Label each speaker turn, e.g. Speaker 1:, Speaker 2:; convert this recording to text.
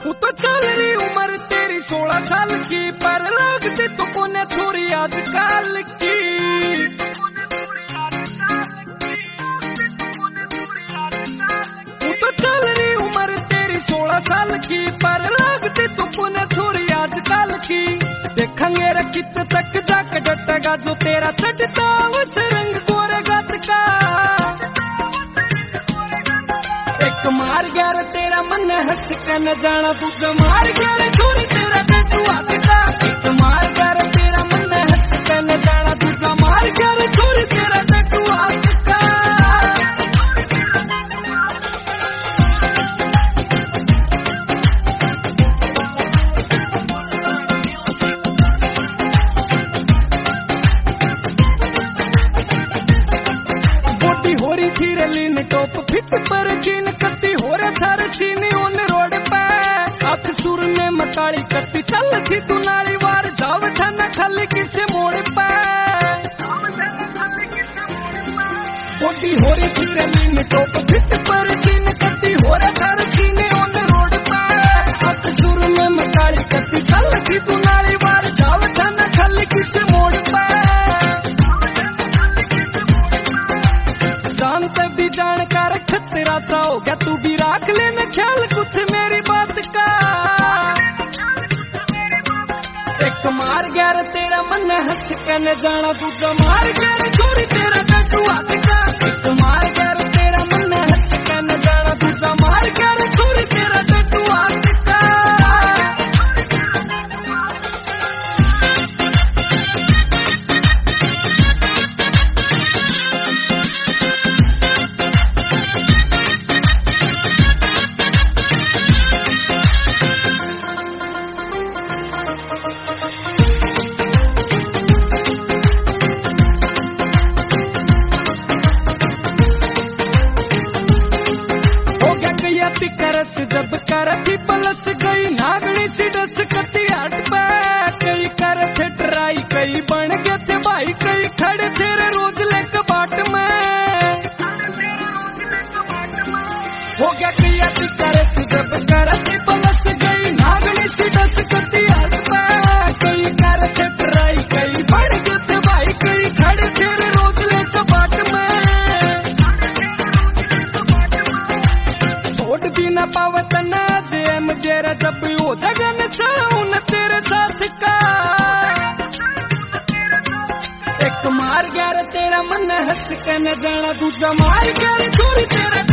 Speaker 1: तू तो चल रही उम्र तेरी 16 साल की, पर लगती तू कोने छोरी आजकल की। तू तो चल रही उम्र तेरी 16 साल की, पर लगती तू कोने छोरी आजकल की। देखेंगे रे कित तक जाके डटेगा जो तेरा चढ़ता उस रंग गोरे गत का। एक मार गया रे तेरा मन हंस के न जाना तू तो मार गया रे छोरी तेरा टैटू हाथ का। एक मार गया रे तेरा मन हंस के न जाना तू तो मार गया रे छोरी तेरा टैटू हाथ का। बोटी हो रही थी रलीन टॉप फिट पर चीन कत्ती हो रहे थारे सीनी उन रोड पे। अख सुर ने मकाली कत्ती चल थी तू नाली वार जाव छाना खाली किसे मोड़ पे। बोटी हो रही थी रलीन टॉप फिट पर चीन कत्ती हो रहे थारे सीनी उन रोड पे। अख सुर ने मकाली कत्ती चल थी तू नाली वार जाव छाना खाली किसे मोड़ पे। जानते भी जानकार खतरा सा हो गया तू भी राख लेना ख्याल कुछ मेरी बात का। एक मार गया रे तेरा मन हंस के न जाना तू तो मार गया रे छोरी तेरा टैटू हाथ का। एक मार गया रे तेरा मन हंस के न जाना तू तो मार गया रे छोरी तेरा टैटू हाथ का। करस जब करती पलस गई नागनी सी डस कती हट पे। कई कर थे ट्राई कई बन गए थे भाई कई खड़े थे रे रोज लेक बाट में। हो गया कई करस जब करती पलस गई नागनी सी डस कती हट पे। कई कर थे ट्राई कई बन गए थे भाई कई खड़े थे रे रोज लेक बाट में। भी न पावत न दे मुझे जब हो जगन साउन तेरे साथ का। एक मार गया रे तेरा मन हंस के न जाना दूसरा मार गया रे छोरी तेरा